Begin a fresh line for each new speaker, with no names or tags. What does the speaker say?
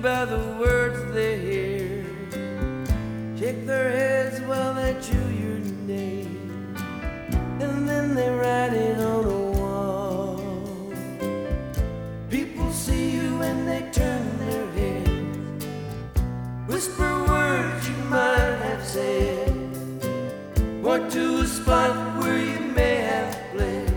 by the words they hear. Shake their heads while they chew your name, and then they write it on a wall. People see you and they turn their heads, whisper words you might have said, point to a spot where you may have fled.